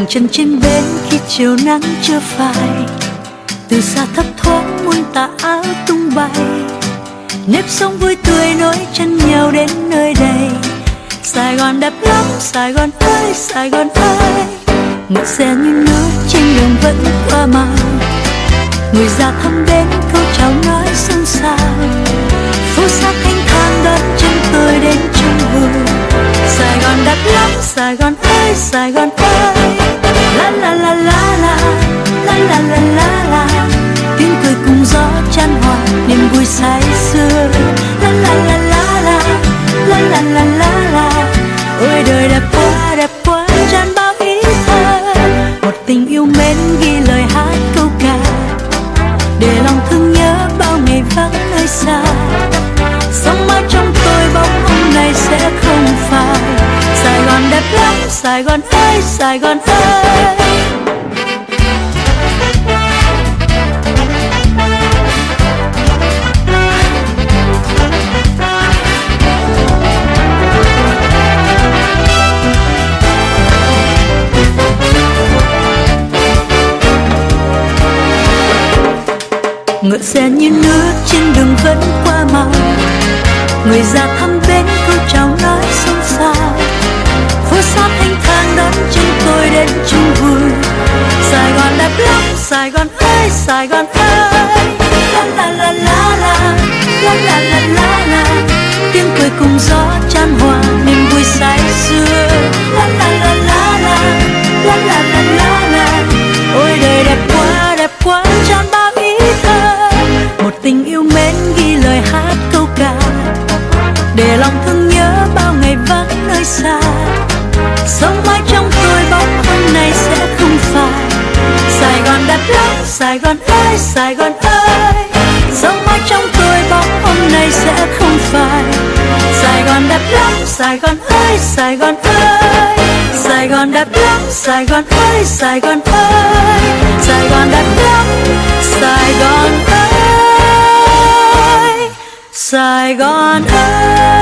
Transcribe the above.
chân trên bến khi chiều nắng chưa phai, từ xa thấp thoáng muôn tà áo tung bay, nếp sống vui tươi nối chân nhau đến nơi đây. Sài Gòn đẹp lắm, Sài Gòn ơi, Sài Gòn ơi. Ngựa xe như nước trên đường vẫn qua màu, người già thăm đến câu chào nói xôn xao. Phố xa thanh thang đón chân tôi đến trong vườn. Sài Gòn đẹp lắm, Sài Gòn ơi, Sài Gòn ơi. La la la la la, la la la la la. Tiếng cười cùng gió chan hòa niềm vui say sưa. La la la la la, la la la la la. Ôi đời đẹp quá chan bao ý thơ. Một tình yêu mến ghi lời hát câu ca, để lòng thương nhớ bao ngày vắng nơi xa. Sống mãi trong tôi bóng hôm nay sẽ không phai. Sài Gòn đẹp lắm, Sài Gòn ơi, Sài Gòn ơi. Ngựa xe như nước trên đường vẫn qua màu, người già thăm bên câu chào nói xôn xao. Phố xa thanh thang đón chân tôi đến chung vui. Sài Gòn đẹp lắm, Sài Gòn ơi, Sài Gòn ơi. La la la la la, la la la la la. Tiếng cười cùng gió chan hòa niềm vui say sưa. La la la la la, la la la la la. Ôi đời đẹp quá chan bao ý thơ. Một tình yêu mến ghi lời hát câu ca, để lòng thương nhớ bao ngày vắng nơi xa. Sống mãi trong tôi bóng hôm nay sẽ không phai. Sài Gòn đẹp lắm, Sài Gòn ơi, Sài Gòn ơi. Sống mãi trong tôi bóng hôm nay sẽ không phai. Sài Gòn đẹp lắm, Sài Gòn ơi, Sài Gòn ơi. Sài Gòn đẹp lắm, Sài Gòn ơi, Sài Gòn ơi. Sài Gòn đẹp lắm, Sài Gòn ơi, Sài Gòn ơi.